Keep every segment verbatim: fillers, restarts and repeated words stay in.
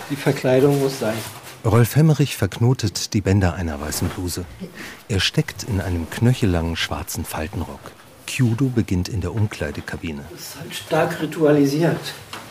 Die Verkleidung muss sein. Rolf Hemmerich verknotet die Bänder einer weißen Bluse. Er steckt in einem knöchellangen schwarzen Faltenrock. Kyudo beginnt in der Umkleidekabine. Das ist halt stark ritualisiert.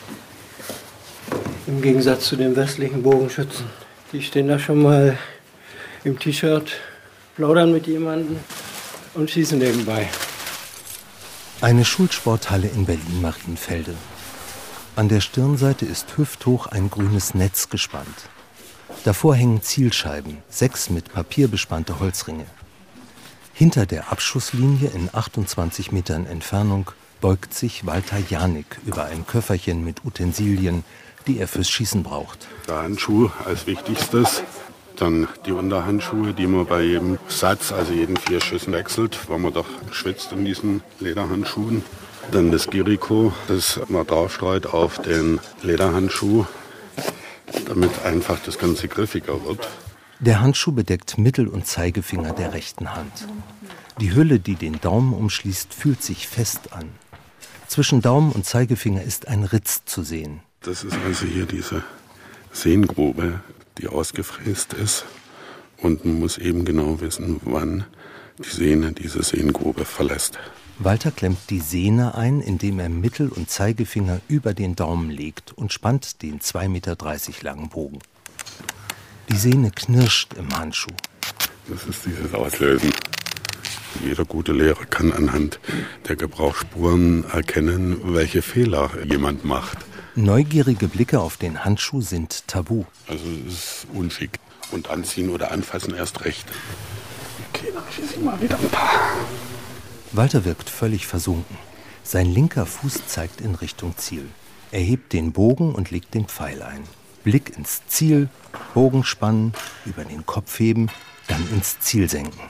Im Gegensatz zu den westlichen Bogenschützen. Die stehen da schon mal im T-Shirt, plaudern mit jemandem und schießen nebenbei. Eine Schulsporthalle in Berlin-Marienfelde. An der Stirnseite ist hüfthoch ein grünes Netz gespannt. Davor hängen Zielscheiben, sechs mit Papier bespannte Holzringe. Hinter der Abschusslinie in achtundzwanzig Metern Entfernung beugt sich Walter Janik über ein Köfferchen mit Utensilien, die er fürs Schießen braucht. Der Handschuh als wichtigstes, dann die Unterhandschuhe, die man bei jedem Satz, also jeden vier Schüssen wechselt, weil man doch schwitzt in diesen Lederhandschuhen. Dann das Giriko, das man draufstreut auf den Lederhandschuh, damit einfach das Ganze griffiger wird. Der Handschuh bedeckt Mittel- und Zeigefinger der rechten Hand. Die Hülle, die den Daumen umschließt, fühlt sich fest an. Zwischen Daumen und Zeigefinger ist ein Ritz zu sehen. Das ist also hier diese Sehnengrube, die ausgefräst ist. Und man muss eben genau wissen, wann die Sehne diese Sehnengrube verlässt. Walter klemmt die Sehne ein, indem er Mittel- und Zeigefinger über den Daumen legt und spannt den zwei Meter dreißig langen Bogen. Die Sehne knirscht im Handschuh. Das ist dieses Auslösen. Jeder gute Lehrer kann anhand der Gebrauchsspuren erkennen, welche Fehler jemand macht. Neugierige Blicke auf den Handschuh sind tabu. Also es ist unschick. Und anziehen oder anfassen erst recht. Okay, dann schieße ich mal wieder ein paar. Walter wirkt völlig versunken. Sein linker Fuß zeigt in Richtung Ziel. Er hebt den Bogen und legt den Pfeil ein. Blick ins Ziel, Bogen spannen, über den Kopf heben, dann ins Ziel senken.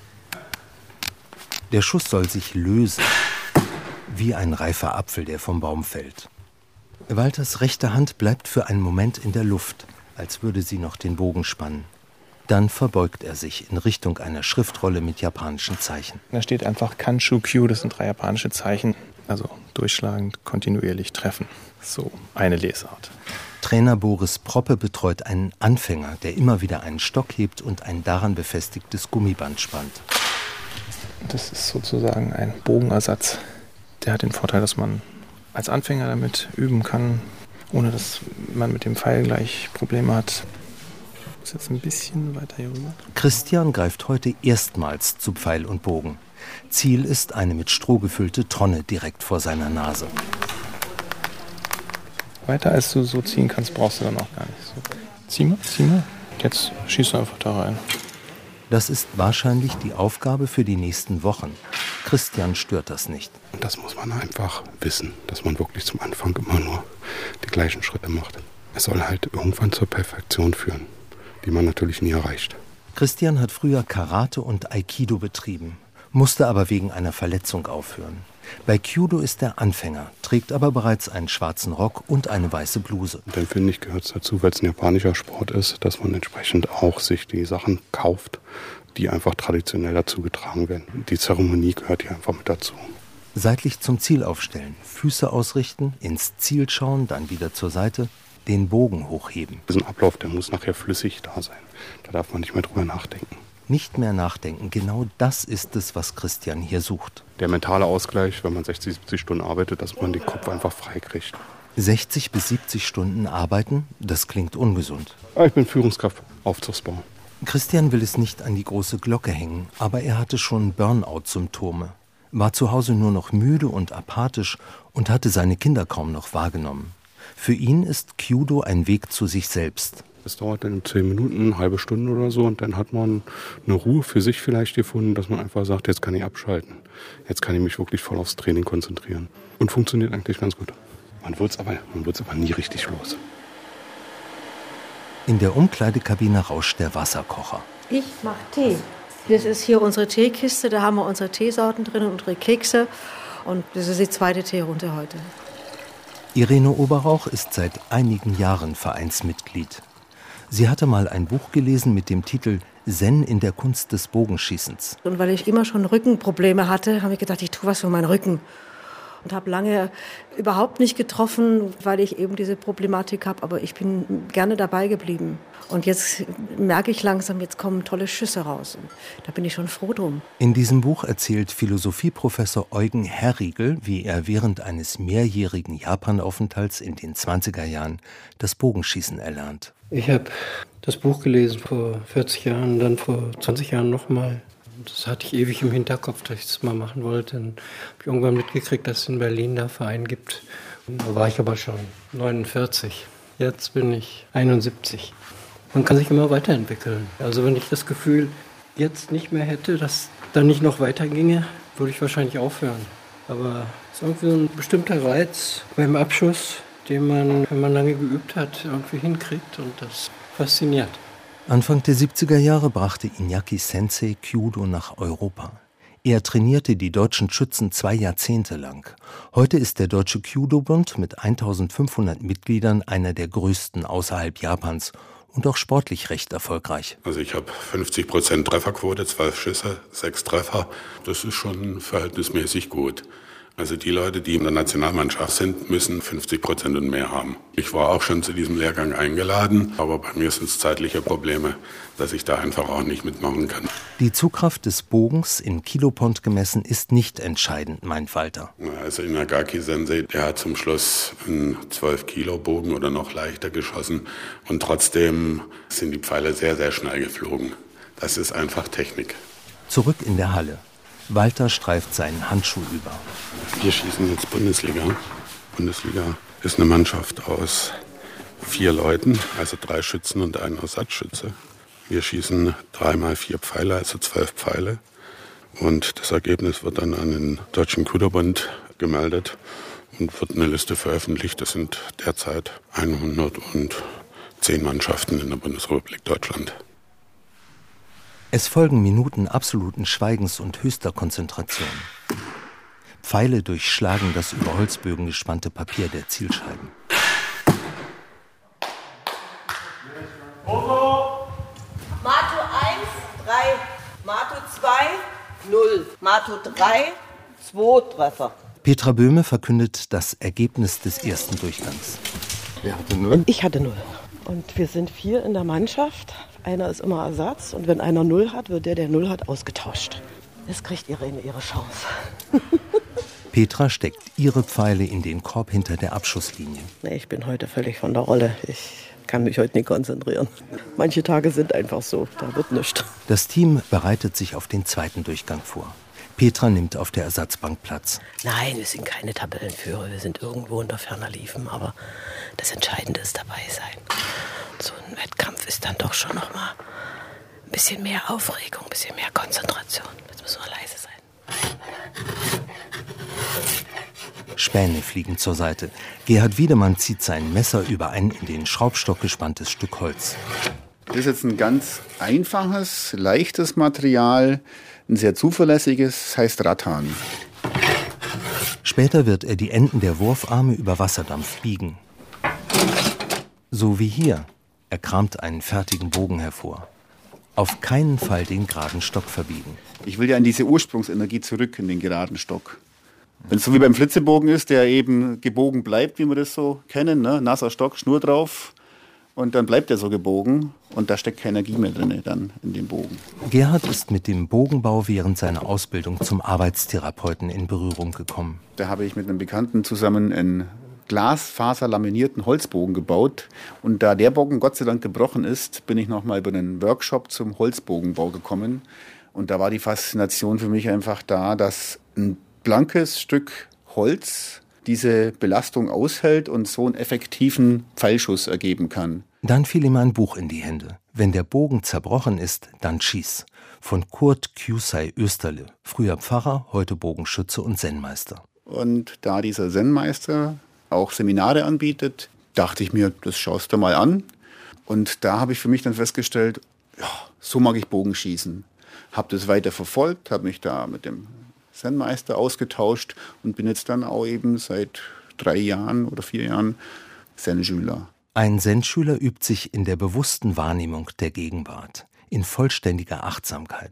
Der Schuss soll sich lösen, wie ein reifer Apfel, der vom Baum fällt. Walters rechte Hand bleibt für einen Moment in der Luft, als würde sie noch den Bogen spannen. Dann verbeugt er sich in Richtung einer Schriftrolle mit japanischen Zeichen. Da steht einfach Kanshu-Kyu, das sind drei japanische Zeichen. Also durchschlagend, kontinuierlich treffen. So eine Lesart. Trainer Boris Proppe betreut einen Anfänger, der immer wieder einen Stock hebt und ein daran befestigtes Gummiband spannt. Das ist sozusagen ein Bogenersatz. Der hat den Vorteil, dass man als Anfänger damit üben kann, ohne dass man mit dem Pfeil gleich Probleme hat. Ich muss jetzt ein bisschen weiter hier rüber. Christian greift heute erstmals zu Pfeil und Bogen. Ziel ist eine mit Stroh gefüllte Tonne direkt vor seiner Nase. Weiter als du so ziehen kannst, brauchst du dann auch gar nicht. So. Zieh mal, zieh mal. Jetzt schießt du einfach da rein. Das ist wahrscheinlich die Aufgabe für die nächsten Wochen. Christian stört das nicht. Das muss man einfach wissen, dass man wirklich zum Anfang immer nur die gleichen Schritte macht. Es soll halt irgendwann zur Perfektion führen, die man natürlich nie erreicht. Christian hat früher Karate und Aikido betrieben, musste aber wegen einer Verletzung aufhören. Bei Kyudo ist er Anfänger, trägt aber bereits einen schwarzen Rock und eine weiße Bluse. Dann finde ich, gehört es dazu, weil es ein japanischer Sport ist, dass man entsprechend auch sich die Sachen kauft, die einfach traditionell dazu getragen werden. Die Zeremonie gehört hier einfach mit dazu. Seitlich zum Ziel aufstellen, Füße ausrichten, ins Ziel schauen, dann wieder zur Seite, den Bogen hochheben. Diesen Ablauf, der muss nachher flüssig da sein. Da darf man nicht mehr drüber nachdenken. Nicht mehr nachdenken, genau das ist es, was Christian hier sucht. Der mentale Ausgleich, wenn man sechzig, siebzig Stunden arbeitet, dass man den Kopf einfach frei kriegt. sechzig bis siebzig Stunden arbeiten, das klingt ungesund. Ich bin Führungskraft, Aufzugsbau. Christian will es nicht an die große Glocke hängen, aber er hatte schon Burnout-Symptome. War zu Hause nur noch müde und apathisch und hatte seine Kinder kaum noch wahrgenommen. Für ihn ist Kyudo ein Weg zu sich selbst. Es dauert dann zehn Minuten, eine halbe Stunde oder so und dann hat man eine Ruhe für sich vielleicht gefunden, dass man einfach sagt, jetzt kann ich abschalten. Jetzt kann ich mich wirklich voll aufs Training konzentrieren. Und funktioniert eigentlich ganz gut. Man wird es aber, man wird's aber nie richtig los. In der Umkleidekabine rauscht der Wasserkocher. Ich mache Tee. Das ist hier unsere Teekiste, da haben wir unsere Teesorten drin und unsere Kekse. Und das ist die zweite Teerunde heute. Irene Oberrauch ist seit einigen Jahren Vereinsmitglied. Sie hatte mal ein Buch gelesen mit dem Titel Zen in der Kunst des Bogenschießens. Und weil ich immer schon Rückenprobleme hatte, habe ich gedacht, ich tue was für meinen Rücken. und habe lange überhaupt nicht getroffen, weil ich eben diese Problematik habe. Aber ich bin gerne dabei geblieben. Und jetzt merke ich langsam, jetzt kommen tolle Schüsse raus. Und da bin ich schon froh drum. In diesem Buch erzählt Philosophieprofessor Eugen Herriegel, wie er während eines mehrjährigen Japanaufenthalts in den zwanziger Jahren das Bogenschießen erlernt. Ich habe das Buch gelesen vor vierzig Jahren, dann vor zwanzig Jahren nochmal. Das hatte ich ewig im Hinterkopf, dass ich das mal machen wollte. Dann habe ich irgendwann mitgekriegt, dass es in Berlin da einen Verein gibt. Da war ich aber schon neunundvierzig. Jetzt bin ich einundsiebzig. Man kann sich immer weiterentwickeln. Also wenn ich das Gefühl jetzt nicht mehr hätte, dass dann nicht noch weiterginge, würde ich wahrscheinlich aufhören. Aber es ist irgendwie so ein bestimmter Reiz beim Abschuss, den man, wenn man lange geübt hat, irgendwie hinkriegt, und das fasziniert. Anfang der siebziger Jahre brachte Iñaki Sensei Kyudo nach Europa. Er trainierte die deutschen Schützen zwei Jahrzehnte lang. Heute ist der Deutsche Kyudo-Bund mit eintausendfünfhundert Mitgliedern einer der größten außerhalb Japans und auch sportlich recht erfolgreich. Also ich habe fünfzig Prozent Trefferquote, zwölf Schüsse, sechs Treffer. Das ist schon verhältnismäßig gut. Also die Leute, die in der Nationalmannschaft sind, müssen fünfzig Prozent und mehr haben. Ich war auch schon zu diesem Lehrgang eingeladen, aber bei mir sind es zeitliche Probleme, dass ich da einfach auch nicht mitmachen kann. Die Zugkraft des Bogens in Kilopond gemessen ist nicht entscheidend, meint Walter. Also Inagaki Sensei, der hat zum Schluss einen zwölf Kilo Bogen oder noch leichter geschossen, und trotzdem sind die Pfeile sehr, sehr schnell geflogen. Das ist einfach Technik. Zurück in der Halle. Walter streift seinen Handschuh über. Wir schießen jetzt Bundesliga. Bundesliga ist eine Mannschaft aus vier Leuten, also drei Schützen und ein Ersatzschütze. Wir schießen dreimal vier Pfeile, also zwölf Pfeile. Und das Ergebnis wird dann an den Deutschen Kyudo-Bund gemeldet und wird eine Liste veröffentlicht. Das sind derzeit hundertzehn Mannschaften in der Bundesrepublik Deutschland. Es folgen Minuten absoluten Schweigens und höchster Konzentration. Pfeile durchschlagen das über Holzbögen gespannte Papier der Zielscheiben. Mato eins, drei, Mato zwei, null, Mato drei, zwei Treffer. Petra Böhme verkündet das Ergebnis des ersten Durchgangs. Wer hatte null? Ich hatte null. Und wir sind vier in der Mannschaft. Einer ist immer Ersatz, und wenn einer null hat, wird der, der null hat, ausgetauscht. Jetzt kriegt Irene ihre Chance. Petra steckt ihre Pfeile in den Korb hinter der Abschusslinie. Nee, ich bin heute völlig von der Rolle. Ich kann mich heute nicht konzentrieren. Manche Tage sind einfach so, da wird nichts. Das Team bereitet sich auf den zweiten Durchgang vor. Petra nimmt auf der Ersatzbank Platz. Nein, wir sind keine Tabellenführer. Wir sind irgendwo unter ferner Liefen. Aber das Entscheidende ist dabei sein. So ein Wettkampf ist dann doch schon noch mal ein bisschen mehr Aufregung, ein bisschen mehr Konzentration. Jetzt müssen wir leise sein. Späne fliegen zur Seite. Gerhard Wiedemann zieht sein Messer über ein in den Schraubstock gespanntes Stück Holz. Das ist jetzt ein ganz einfaches, leichtes Material, ein sehr zuverlässiges, das heißt Rattan. Später wird er die Enden der Wurfarme über Wasserdampf biegen. So wie hier. Er kramt einen fertigen Bogen hervor. Auf keinen Fall den geraden Stock verbiegen. Ich will ja in diese Ursprungsenergie zurück, in den geraden Stock. Wenn es so wie beim Flitzebogen ist, der eben gebogen bleibt, wie wir das so kennen, ne? Nasser Stock, Schnur drauf, und dann bleibt er so gebogen, und da steckt keine Energie mehr drin dann in dem Bogen. Gerhard ist mit dem Bogenbau während seiner Ausbildung zum Arbeitstherapeuten in Berührung gekommen. Da habe ich mit einem Bekannten zusammen einen glasfaserlaminierten Holzbogen gebaut, und da der Bogen Gott sei Dank gebrochen ist, bin ich nochmal über einen Workshop zum Holzbogenbau gekommen, und da war die Faszination für mich einfach da, dass ein blankes Stück Holz diese Belastung aushält und so einen effektiven Pfeilschuss ergeben kann. Dann fiel ihm ein Buch in die Hände. Wenn der Bogen zerbrochen ist, dann schieß. Von Kurt Kyusei Österle, früher Pfarrer, heute Bogenschütze und Zen-Meister. Und da dieser Zen-Meister auch Seminare anbietet, dachte ich mir, das schaust du mal an. Und da habe ich für mich dann festgestellt, ja, so mag ich Bogenschießen. Habe das weiter verfolgt, habe mich da mit dem Zen-Meister ausgetauscht und bin jetzt dann auch eben seit drei Jahren oder vier Jahren Zen-Schüler. Ein Zen-Schüler übt sich in der bewussten Wahrnehmung der Gegenwart, in vollständiger Achtsamkeit.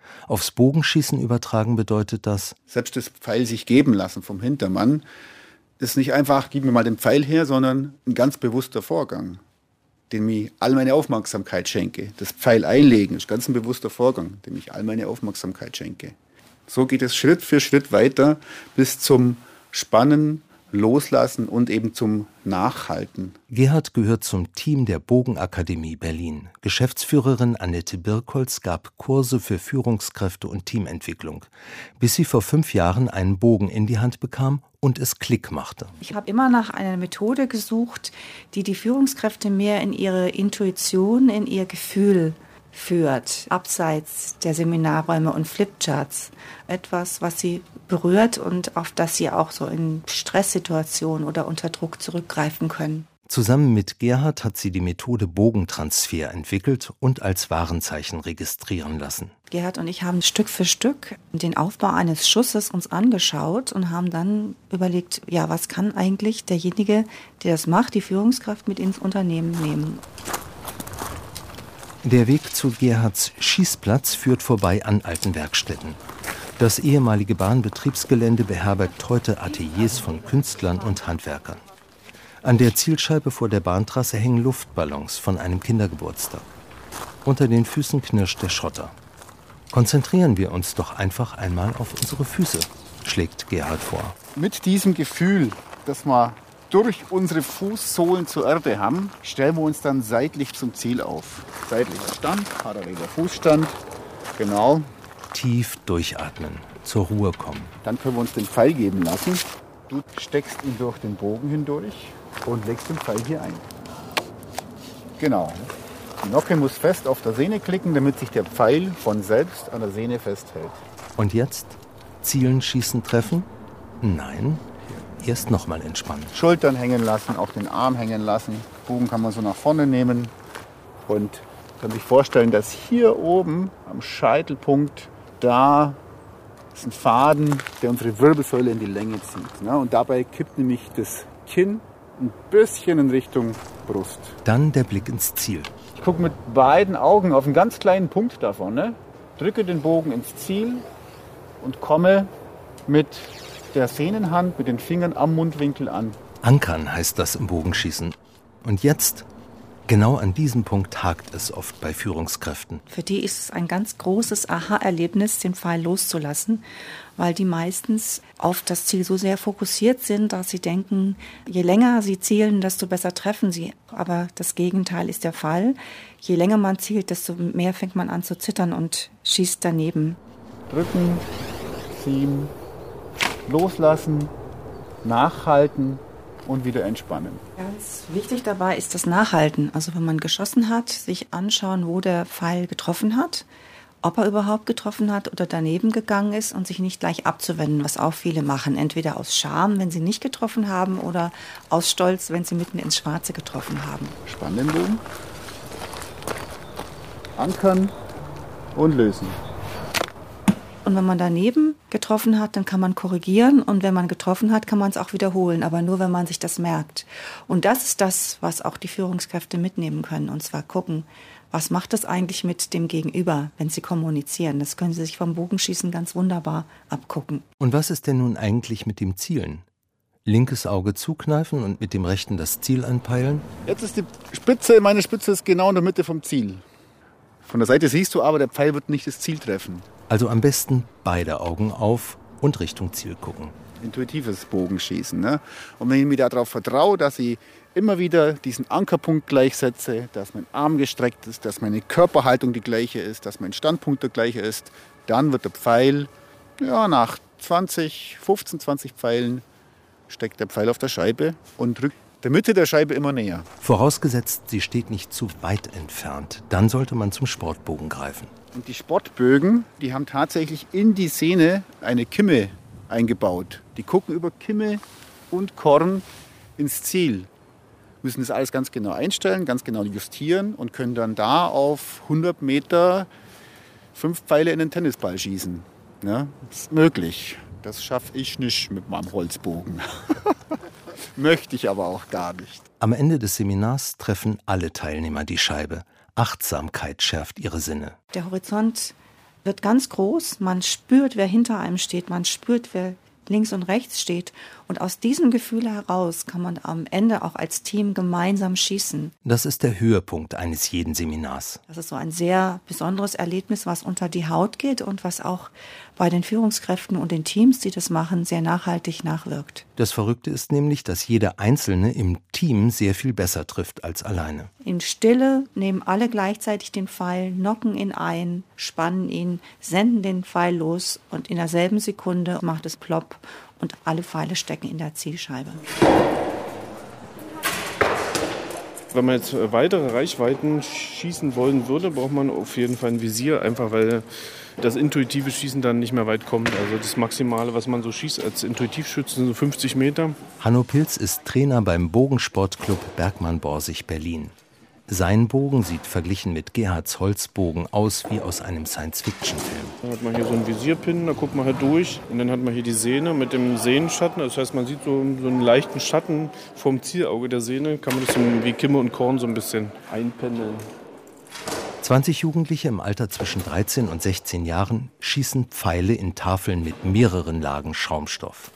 Aufs Bogenschießen übertragen bedeutet das: Selbst das Pfeil sich geben lassen vom Hintermann ist nicht einfach, gib mir mal den Pfeil her, sondern ein ganz bewusster Vorgang, dem ich all meine Aufmerksamkeit schenke. Das Pfeil einlegen ist ganz ein bewusster Vorgang, dem ich all meine Aufmerksamkeit schenke. So geht es Schritt für Schritt weiter bis zum Spannen, Loslassen und eben zum Nachhalten. Gerhard gehört zum Team der Bogenakademie Berlin. Geschäftsführerin Annette Birkholz gab Kurse für Führungskräfte und Teamentwicklung, bis sie vor fünf Jahren einen Bogen in die Hand bekam und es Klick machte. Ich habe immer nach einer Methode gesucht, die die Führungskräfte mehr in ihre Intuition, in ihr Gefühl führt, abseits der Seminarräume und Flipcharts. Etwas, was sie berührt und auf das sie auch so in Stresssituationen oder unter Druck zurückgreifen können. Zusammen mit Gerhard hat sie die Methode Bogentransfer entwickelt und als Warenzeichen registrieren lassen. Gerhard und ich haben Stück für Stück den Aufbau eines Schusses uns angeschaut und haben dann überlegt, ja, was kann eigentlich derjenige, der das macht, die Führungskraft mit ins Unternehmen nehmen. Der Weg zu Gerhards Schießplatz führt vorbei an alten Werkstätten. Das ehemalige Bahnbetriebsgelände beherbergt heute Ateliers von Künstlern und Handwerkern. An der Zielscheibe vor der Bahntrasse hängen Luftballons von einem Kindergeburtstag. Unter den Füßen knirscht der Schotter. Konzentrieren wir uns doch einfach einmal auf unsere Füße, schlägt Gerhard vor. Mit diesem Gefühl, dass wir durch unsere Fußsohlen zur Erde haben, stellen wir uns dann seitlich zum Ziel auf. Seitlicher Stand, paralleler Fußstand, genau. Tief durchatmen, zur Ruhe kommen. Dann können wir uns den Pfeil geben lassen. Du steckst ihn durch den Bogen hindurch und legst den Pfeil hier ein. Genau. Die Nocke muss fest auf der Sehne klicken, damit sich der Pfeil von selbst an der Sehne festhält. Und jetzt? Zielen, schießen, treffen? Nein. Erst nochmal entspannen. Schultern hängen lassen, auch den Arm hängen lassen. Bogen kann man so nach vorne nehmen. Und kann sich vorstellen, dass hier oben am Scheitelpunkt, da ist ein Faden, der unsere Wirbelsäule in die Länge zieht. Und dabei kippt nämlich das Kinn ein bisschen in Richtung Brust. Dann der Blick ins Ziel. Ich gucke mit beiden Augen auf einen ganz kleinen Punkt davon. Ne? Drücke den Bogen ins Ziel und komme mit der Sehnenhand, mit den Fingern am Mundwinkel an. Ankern heißt das im Bogenschießen. Und jetzt, genau an diesem Punkt hakt es oft bei Führungskräften. Für die ist es ein ganz großes Aha-Erlebnis, den Pfeil loszulassen, weil die meistens auf das Ziel so sehr fokussiert sind, dass sie denken, je länger sie zielen, desto besser treffen sie. Aber das Gegenteil ist der Fall. Je länger man zielt, desto mehr fängt man an zu zittern und schießt daneben. Drücken, ziehen, loslassen, nachhalten und wieder entspannen. Ganz wichtig dabei ist das Nachhalten. Also wenn man geschossen hat, sich anschauen, wo der Pfeil getroffen hat, ob er überhaupt getroffen hat oder daneben gegangen ist und sich nicht gleich abzuwenden, was auch viele machen. Entweder aus Scham, wenn sie nicht getroffen haben, oder aus Stolz, wenn sie mitten ins Schwarze getroffen haben. Spannen den Bogen, ankern und lösen. Und wenn man daneben getroffen hat, dann kann man korrigieren. Und wenn man getroffen hat, kann man es auch wiederholen. Aber nur, wenn man sich das merkt. Und das ist das, was auch die Führungskräfte mitnehmen können. Und zwar gucken, was macht das eigentlich mit dem Gegenüber, wenn sie kommunizieren. Das können sie sich vom Bogenschießen ganz wunderbar abgucken. Und was ist denn nun eigentlich mit dem Zielen? Linkes Auge zukneifen und mit dem rechten das Ziel anpeilen? Jetzt ist die Spitze, meine Spitze ist genau in der Mitte vom Ziel. Von der Seite siehst du aber, der Pfeil wird nicht das Ziel treffen. Also am besten beide Augen auf und Richtung Ziel gucken. Intuitives Bogenschießen. Ne? Und wenn ich mir darauf vertraue, dass ich immer wieder diesen Ankerpunkt gleichsetze, dass mein Arm gestreckt ist, dass meine Körperhaltung die gleiche ist, dass mein Standpunkt der gleiche ist, dann wird der Pfeil, ja, nach zwanzig, fünfzehn, zwanzig Pfeilen, steckt der Pfeil auf der Scheibe und rückt der Mitte der Scheibe immer näher. Vorausgesetzt, sie steht nicht zu weit entfernt. Dann sollte man zum Sportbogen greifen. Und die Sportbögen, die haben tatsächlich in die Sehne eine Kimme eingebaut. Die gucken über Kimme und Korn ins Ziel. Müssen das alles ganz genau einstellen, ganz genau justieren und können dann da auf hundert Meter fünf Pfeile in den Tennisball schießen. Ja, das ist möglich. Das schaffe ich nicht mit meinem Holzbogen. Möchte ich aber auch gar nicht. Am Ende des Seminars treffen alle Teilnehmer die Scheibe. Achtsamkeit schärft ihre Sinne. Der Horizont wird ganz groß. Man spürt, wer hinter einem steht. Man spürt, wer links und rechts steht. Und aus diesem Gefühl heraus kann man am Ende auch als Team gemeinsam schießen. Das ist der Höhepunkt eines jeden Seminars. Das ist so ein sehr besonderes Erlebnis, was unter die Haut geht und was auch bei den Führungskräften und den Teams, die das machen, sehr nachhaltig nachwirkt. Das Verrückte ist nämlich, dass jeder Einzelne im Team sehr viel besser trifft als alleine. In Stille nehmen alle gleichzeitig den Pfeil, knocken ihn ein, spannen ihn, senden den Pfeil los und in derselben Sekunde macht es plopp und alle Pfeile stecken in der Zielscheibe. Wenn man jetzt weitere Reichweiten schießen wollen würde, braucht man auf jeden Fall ein Visier, einfach weil das intuitive Schießen dann nicht mehr weit kommt. Also das Maximale, was man so schießt als Intuitivschütze, sind so fünfzig Meter. Hanno Pilz ist Trainer beim Bogensportclub Bergmann-Borsig Berlin. Sein Bogen sieht verglichen mit Gerhards Holzbogen aus wie aus einem Science-Fiction-Film. Dann hat man hier so einen Visierpin, da guckt man halt durch. Und dann hat man hier die Sehne mit dem Sehnenschatten. Das heißt, man sieht so, so einen leichten Schatten vom Zielauge der Sehne. Kann man das so wie Kimme und Korn so ein bisschen einpendeln. zwanzig Jugendliche im Alter zwischen dreizehn und sechzehn Jahren schießen Pfeile in Tafeln mit mehreren Lagen Schaumstoff.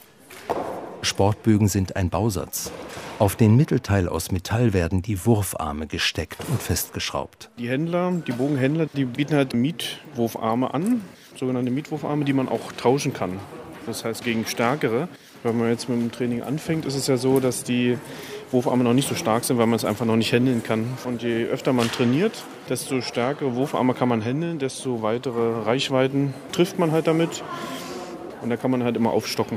Sportbögen sind ein Bausatz. Auf den Mittelteil aus Metall werden die Wurfarme gesteckt und festgeschraubt. Die Händler, die Bogenhändler, die bieten halt Mietwurfarme an, sogenannte Mietwurfarme, die man auch tauschen kann. Das heißt gegen stärkere. Wenn man jetzt mit dem Training anfängt, ist es ja so, dass die Wurfarme noch nicht so stark sind, weil man es einfach noch nicht händeln kann. Und je öfter man trainiert, desto stärkere Wurfarme kann man händeln, desto weitere Reichweiten trifft man halt damit. Und da kann man halt immer aufstocken.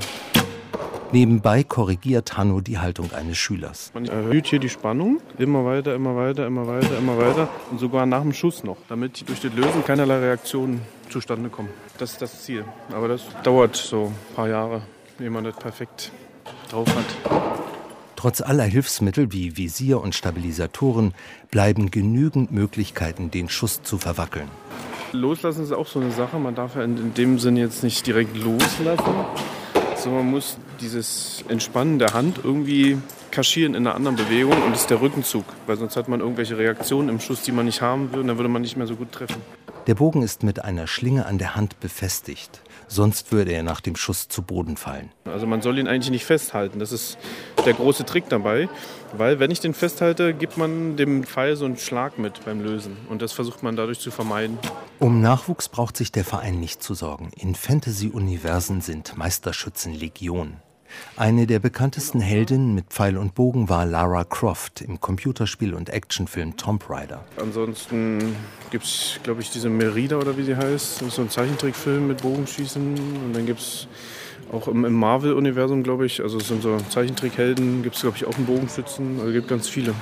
Nebenbei korrigiert Hanno die Haltung eines Schülers. Man erhöht hier die Spannung, immer weiter, immer weiter, immer weiter, immer weiter und sogar nach dem Schuss noch, damit durch das Lösen keinerlei Reaktionen zustande kommen. Das ist das Ziel. Aber das dauert so ein paar Jahre, ehe man das perfekt drauf hat. Trotz aller Hilfsmittel wie Visier und Stabilisatoren bleiben genügend Möglichkeiten, den Schuss zu verwackeln. Loslassen ist auch so eine Sache. Man darf ja in dem Sinne jetzt nicht direkt loslassen. So, man muss dieses Entspannen der Hand irgendwie kaschieren in einer anderen Bewegung und das ist der Rückenzug, weil sonst hat man irgendwelche Reaktionen im Schuss, die man nicht haben will und dann würde man nicht mehr so gut treffen. Der Bogen ist mit einer Schlinge an der Hand befestigt, sonst würde er nach dem Schuss zu Boden fallen. Also man soll ihn eigentlich nicht festhalten, das ist der große Trick dabei, weil wenn ich den festhalte, gibt man dem Pfeil so einen Schlag mit beim Lösen und das versucht man dadurch zu vermeiden. Um Nachwuchs braucht sich der Verein nicht zu sorgen. In Fantasy-Universen sind Meisterschützen Legion. Eine der bekanntesten Heldinnen mit Pfeil und Bogen war Lara Croft im Computerspiel und Actionfilm Tomb Raider. Ansonsten gibt es, glaube ich, diese Merida oder wie sie heißt. Das ist so ein Zeichentrickfilm mit Bogenschießen. Und dann gibt es auch im, im Marvel-Universum, glaube ich, also es sind so Zeichentrickhelden, gibt es, glaube ich, auch einen Bogenschützen. Also es gibt ganz viele.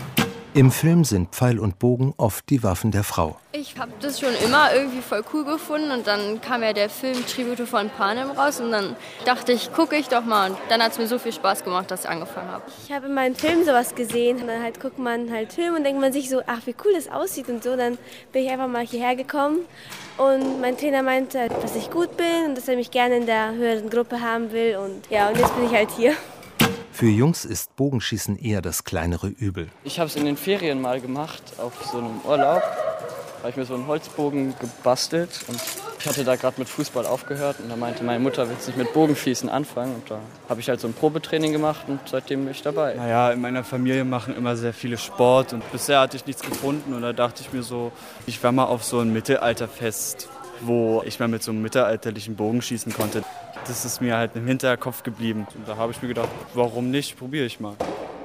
Im Film sind Pfeil und Bogen oft die Waffen der Frau. Ich habe das schon immer irgendwie voll cool gefunden und dann kam ja der Film Tribute von Panem raus und dann dachte ich, gucke ich doch mal und dann hat es mir so viel Spaß gemacht, dass ich angefangen habe. Ich habe in meinem Film sowas gesehen und dann halt guckt man halt Film und denkt man sich so, ach wie cool das aussieht und so. Dann bin ich einfach mal hierher gekommen und mein Trainer meinte, dass ich gut bin und dass er mich gerne in der höheren Gruppe haben will und ja, und jetzt bin ich halt hier. Für Jungs ist Bogenschießen eher das kleinere Übel. Ich habe es in den Ferien mal gemacht, auf so einem Urlaub. Da habe ich mir so einen Holzbogen gebastelt und ich hatte da gerade mit Fußball aufgehört und da meinte meine Mutter, willst du nicht mit Bogenschießen anfangen? Und da habe ich halt so ein Probetraining gemacht und seitdem bin ich dabei. Naja, in meiner Familie machen immer sehr viele Sport und bisher hatte ich nichts gefunden und da dachte ich mir so, ich war mal auf so ein Mittelalterfest, wo ich mal mit so einem mittelalterlichen Bogen schießen konnte. Das ist mir halt im Hinterkopf geblieben. Und da habe ich mir gedacht, warum nicht? Probiere ich mal.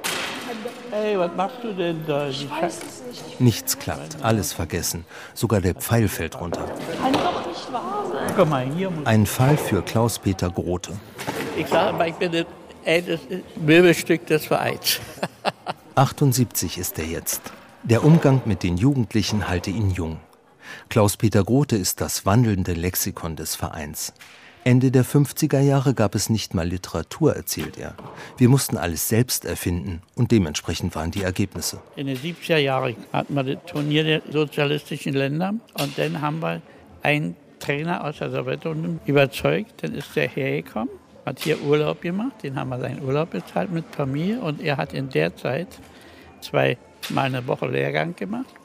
Hey, was machst du denn da? Ich weiß es nicht. Nichts klappt, alles vergessen. Sogar der Pfeil fällt runter. Kann doch nicht wahr sein. Guck mal, hier. Ein Fall für Klaus-Peter Grote. Ich sage mal, ich bin das älteste Möbelstück des Vereins. achtundsiebzig ist er jetzt. Der Umgang mit den Jugendlichen halte ihn jung. Klaus-Peter Grote ist das wandelnde Lexikon des Vereins. Ende der fünfziger Jahre gab es nicht mal Literatur, erzählt er. Wir mussten alles selbst erfinden und dementsprechend waren die Ergebnisse. In den siebziger Jahren hatten wir das Turnier der sozialistischen Länder und dann haben wir einen Trainer aus der Sowjetunion überzeugt. Dann ist der hergekommen, hat hier Urlaub gemacht, den haben wir seinen Urlaub bezahlt mit Familie und er hat in der Zeit zweimal eine Woche Lehrgang gemacht.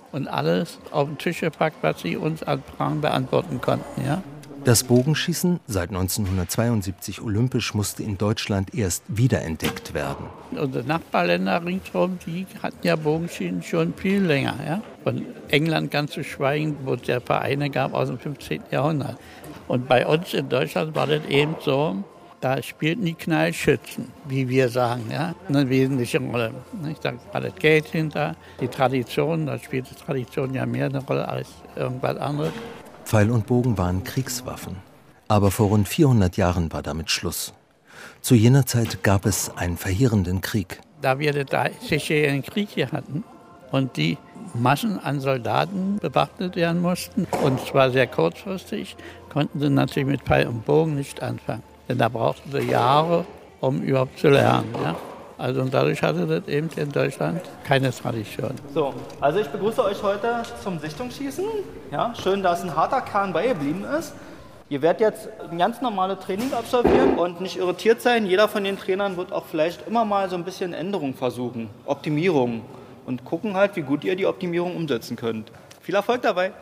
und alles auf den Tisch gepackt, was sie uns an Fragen beantworten konnten. Ja? Das Bogenschießen, seit neunzehnhundertzweiundsiebzig olympisch, musste in Deutschland erst wiederentdeckt werden. Unsere Nachbarländer ringsherum, die hatten ja Bogenschießen schon viel länger. Ja? Von England ganz zu schweigen, wo es ja Vereine gab aus dem fünfzehnten Jahrhundert. Und bei uns in Deutschland war das eben so, da spielten die Knallschützen, wie wir sagen, ja, eine wesentliche Rolle. Da war das Geld hinter, die Tradition, da spielte Tradition ja mehr eine Rolle als irgendwas anderes. Pfeil und Bogen waren Kriegswaffen. Aber vor rund vierhundert Jahren war damit Schluss. Zu jener Zeit gab es einen verheerenden Krieg. Da wir den dreißigjährigen Krieg hier hatten und die Massen an Soldaten bewaffnet werden mussten, und zwar sehr kurzfristig, konnten sie natürlich mit Pfeil und Bogen nicht anfangen. Denn da brauchten sie Jahre, um überhaupt zu lernen. Ja? Also und dadurch hatte das eben in Deutschland keine Tradition. So, also ich begrüße euch heute zum Sichtungsschießen. Ja, schön, dass ein harter Kern beigeblieben ist. Ihr werdet jetzt ein ganz normales Training absolvieren und nicht irritiert sein. Jeder von den Trainern wird auch vielleicht immer mal so ein bisschen Änderung versuchen, Optimierung, und gucken halt, wie gut ihr die Optimierung umsetzen könnt. Viel Erfolg dabei!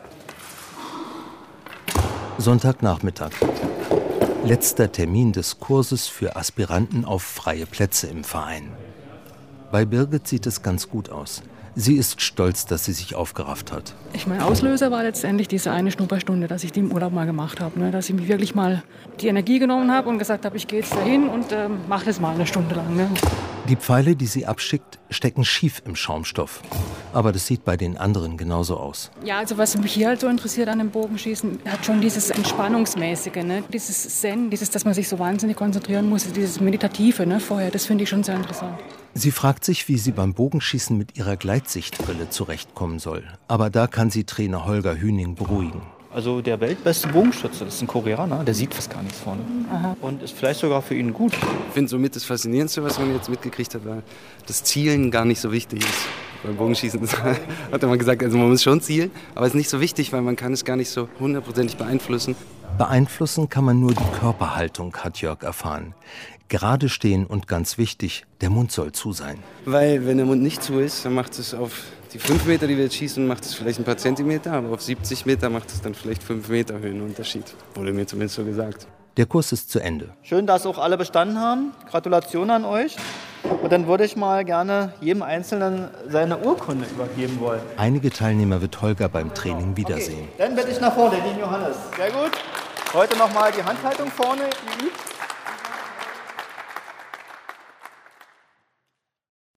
Sonntagnachmittag. Letzter Termin des Kurses für Aspiranten auf freie Plätze im Verein. Bei Birgit sieht es ganz gut aus. Sie ist stolz, dass sie sich aufgerafft hat. Ich mein Auslöser war letztendlich diese eine Schnupperstunde, dass ich die im Urlaub mal gemacht habe. Ne? Dass ich mich wirklich mal die Energie genommen habe und gesagt habe, ich gehe jetzt dahin und äh, mache das mal eine Stunde lang. Ne? Die Pfeile, die sie abschickt, stecken schief im Schaumstoff. Aber das sieht bei den anderen genauso aus. Ja, also was mich hier halt so interessiert an dem Bogenschießen, hat schon dieses Entspannungsmäßige, ne? Dieses Zen, dieses, dass man sich so wahnsinnig konzentrieren muss, dieses Meditative, ne? Vorher, das finde ich schon sehr interessant. Sie fragt sich, wie sie beim Bogenschießen mit ihrer Gleitsichtbrille zurechtkommen soll. Aber da kann sie Trainer Holger Hüning beruhigen. Also der weltbeste Bogenschütze, das ist ein Koreaner, der sieht fast gar nichts vorne. Aha. Und ist vielleicht sogar für ihn gut. Ich finde somit das Faszinierendste, was man jetzt mitgekriegt hat, war, dass Zielen gar nicht so wichtig ist. Beim Bogenschießen hat er mal gesagt, also man muss schon zielen, aber es ist nicht so wichtig, weil man kann es gar nicht so hundertprozentig beeinflussen. Beeinflussen kann man nur die Körperhaltung, hat Jörg erfahren. Gerade stehen und ganz wichtig, der Mund soll zu sein. Weil wenn der Mund nicht zu ist, dann macht es auf die fünf Meter, die wir jetzt schießen, macht es vielleicht ein paar Zentimeter, aber auf siebzig Meter macht es dann vielleicht fünf Meter Höhenunterschied. Wurde mir zumindest so gesagt. Der Kurs ist zu Ende. Schön, dass auch alle bestanden haben. Gratulation an euch. Und dann würde ich mal gerne jedem Einzelnen seine Urkunde übergeben wollen. Einige Teilnehmer wird Holger beim Training wiedersehen. Okay. Dann bitte ich nach vorne, den Johannes. Sehr gut. Heute nochmal die Handhaltung vorne geübt.